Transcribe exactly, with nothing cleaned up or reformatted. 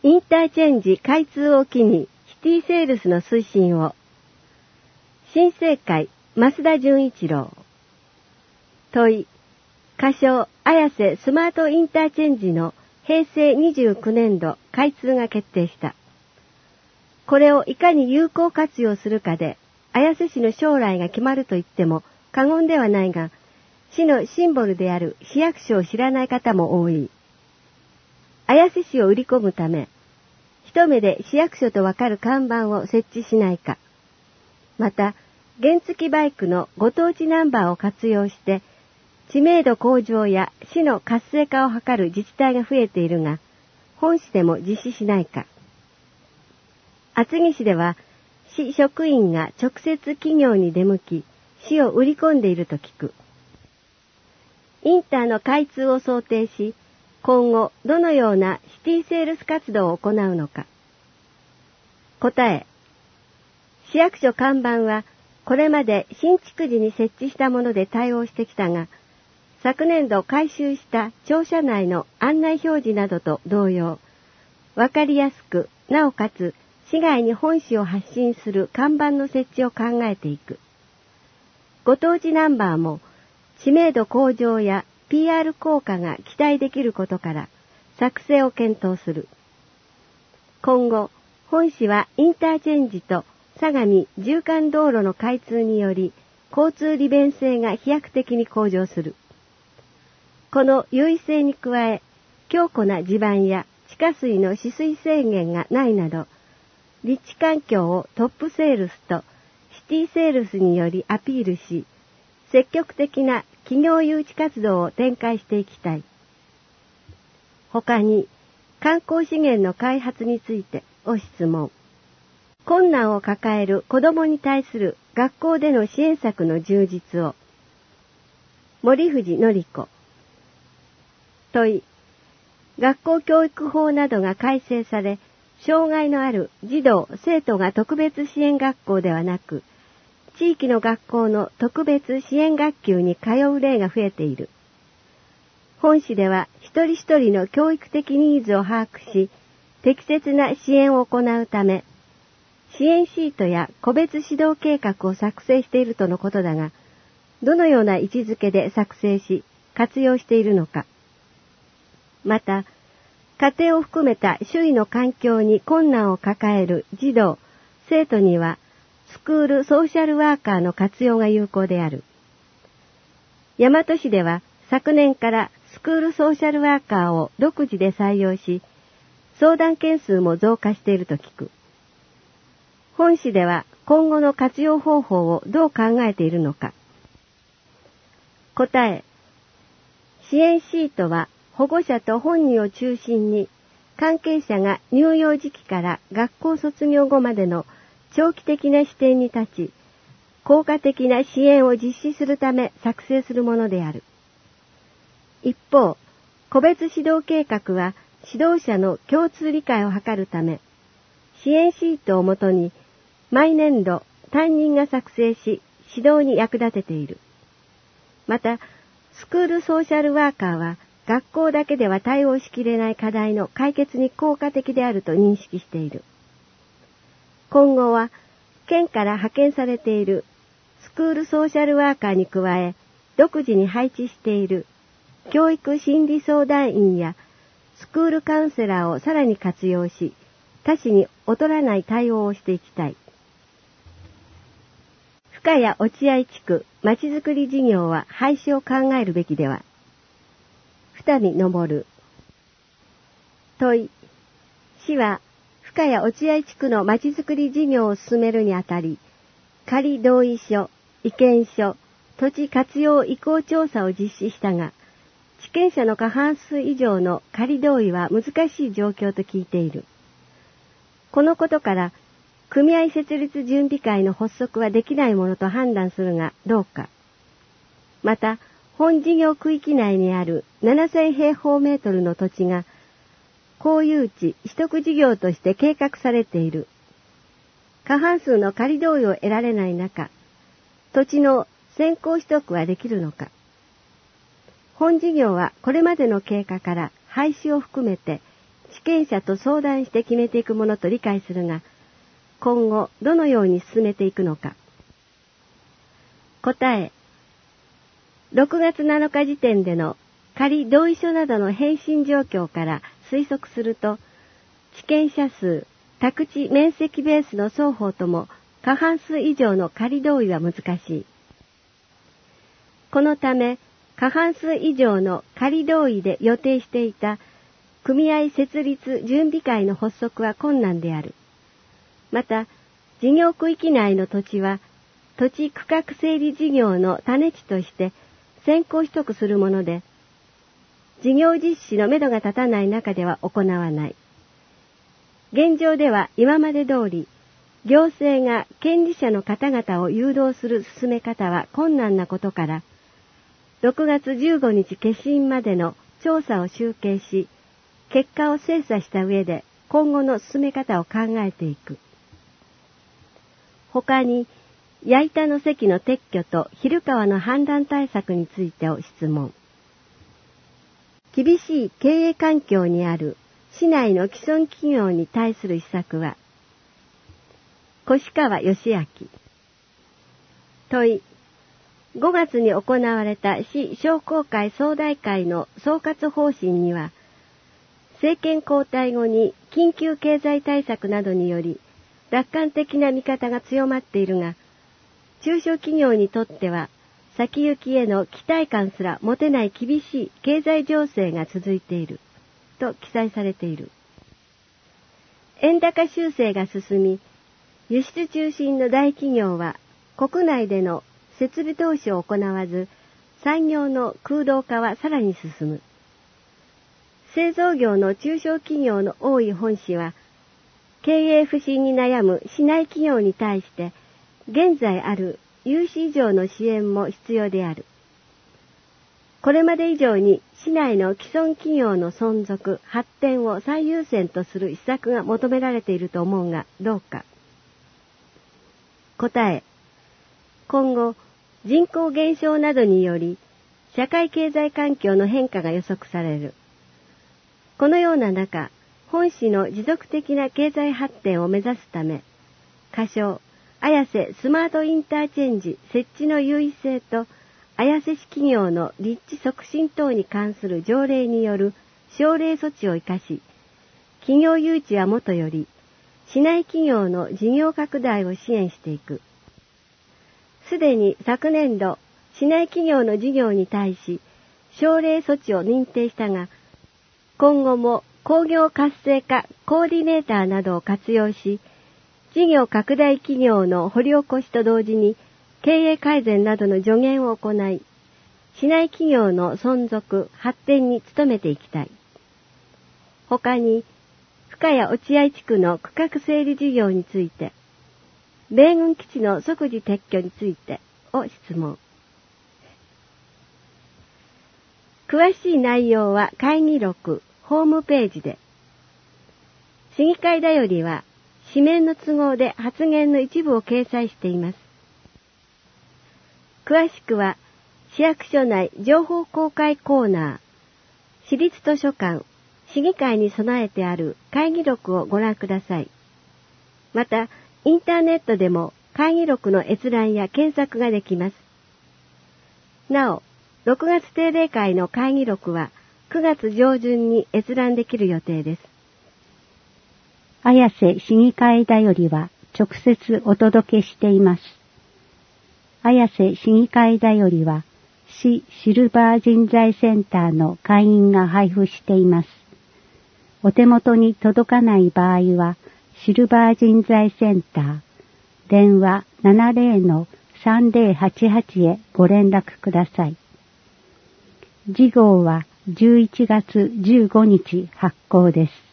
インターチェンジ開通を機にシティセールスの推進を。新生会増田純一郎。問い、仮称綾瀬スマートインターチェンジの平成にじゅうきゅうねんど開通が決定した。これをいかに有効活用するかで、綾瀬市の将来が決まると言っても過言ではないが、市のシンボルである市役所を知らない方も多い。綾瀬市を売り込むため、一目で市役所とわかる看板を設置しないか。また、原付バイクのご当地ナンバーを活用して、知名度向上や市の活性化を図る自治体が増えているが、本市でも実施しないか。厚木市では、市職員が直接企業に出向き、市を売り込んでいると聞く。インターの開通を想定し、今後どのようなシティセールス活動を行うのか。答え。市役所看板はこれまで新築時に設置したもので対応してきたが、昨年度改修した庁舎内の案内表示などと同様、わかりやすく、なおかつ市外に本市を発信する看板の設置を考えていく。ご当地ナンバーも知名度向上や ピーアール 効果が期待できることから作成を検討する。今後、本市はインターチェンジと相模縦貫道路の開通により交通利便性が飛躍的に向上する。この優位性に加え、強固な地盤や地下水の取水制限がないなど、立地環境をトップセールスとシティセールスによりアピールし、積極的な企業誘致活動を展開していきたい。他に、観光資源の開発についてご質問。困難を抱える子どもに対する学校での支援策の充実を。森藤典子。問い。学校教育法などが改正され、障害のある児童・生徒が特別支援学校ではなく、地域の学校の特別支援学級に通う例が増えている。本市では一人一人の教育的ニーズを把握し、適切な支援を行うため、支援シートや個別指導計画を作成しているとのことだが、どのような位置づけで作成し、活用しているのか。また、家庭を含めた周囲の環境に困難を抱える児童、生徒には、スクールソーシャルワーカーの活用が有効である。大和市では昨年からスクールソーシャルワーカーを独自で採用し、相談件数も増加していると聞く。本市では今後の活用方法をどう考えているのか。答え。支援シートは保護者と本人を中心に関係者が乳幼児期から学校卒業後までの長期的な視点に立ち、効果的な支援を実施するため作成するものである。一方、個別指導計画は指導者の共通理解を図るため、支援シートをもとに毎年度担任が作成し指導に役立てている。また、スクールソーシャルワーカーは学校だけでは対応しきれない課題の解決に効果的であると認識している。今後は、県から派遣されているスクールソーシャルワーカーに加え、独自に配置している教育心理相談員やスクールカウンセラーをさらに活用し、他市に劣らない対応をしていきたい。深谷落合地区まちづくり事業は廃止を考えるべきでは。二見昇。問い。市は、深谷落合地区のまちづくり事業を進めるにあたり、仮同意書、意見書、土地活用意向調査を実施したが、地権者の過半数以上の仮同意は難しい状況と聞いている。このことから、組合設立準備会の発足はできないものと判断するがどうか。また、本事業区域内にあるななせんへいほうメートルの土地が、公有地取得事業として計画されている。過半数の仮同意を得られない中、土地の先行取得はできるのか。本事業はこれまでの経過から廃止を含めて地権者と相談して決めていくものと理解するが、今後どのように進めていくのか。答え。ろくがつなのか時点での仮同意書などの返信状況から推測すると、地権者数、宅地面積ベースの双方とも過半数以上の仮同意は難しい。このため、過半数以上の仮同意で予定していた組合設立準備会の発足は困難である。また、事業区域内の土地は、土地区画整理事業の種地として先行取得するもので、事業実施のめどが立たない中では行わない。現状では今まで通り、行政が権利者の方々を誘導する進め方は困難なことから、ろくがつじゅうごにち消印までの調査を集計し、結果を精査した上で今後の進め方を考えていく。他に、矢板の堰の撤去と昼川の氾濫対策についてを質問。厳しい経営環境にある市内の既存企業に対する施策は、越川義明。問い。ごがつに行われた市商工会総代会の総括方針には、政権交代後に緊急経済対策などにより楽観的な見方が強まっているが、中小企業にとっては先行きへの期待感すら持てない厳しい経済情勢が続いていると記載されている。円高修正が進み、輸出中心の大企業は国内での設備投資を行わず、産業の空洞化はさらに進む。製造業の中小企業の多い本市は、経営不振に悩む市内企業に対して、現在ある融資以上の支援も必要である。これまで以上に市内の既存企業の存続、発展を最優先とする施策が求められていると思うが、どうか。答え。今後、人口減少などにより、社会経済環境の変化が予測される。このような中、本市の持続的な経済発展を目指すため、仮称、綾瀬スマートインターチェンジ設置の優位性と、綾瀬市企業の立地促進等に関する条例による奨励措置を生かし、企業誘致はもとより、市内企業の事業拡大を支援していく。すでに昨年度、市内企業の事業に対し、奨励措置を認定したが、今後も工業活性化コーディネーターなどを活用し、事業拡大企業の掘り起こしと同時に、経営改善などの助言を行い、市内企業の存続、発展に努めていきたい。他に、深谷落合地区の区画整理事業について、米軍基地の即時撤去についてを質問。詳しい内容は会議録、ホームページで。市議会だよりは、紙面の都合で発言の一部を掲載しています。詳しくは、市役所内情報公開コーナー、市立図書館、市議会に備えてある会議録をご覧ください。また、インターネットでも会議録の閲覧や検索ができます。なお、ろくがつ定例会の会議録はくがつ上旬に閲覧できる予定です。 綾瀬市議会だよりは直接お届けしています。綾瀬市議会だよりは市シルバー人材センターの会員が配布しています。お手元に届かない場合はシルバー人材センター、電話 ななじゅうのさんぜろはちはち へご連絡ください。次号はじゅういちがつじゅうごにち発行です。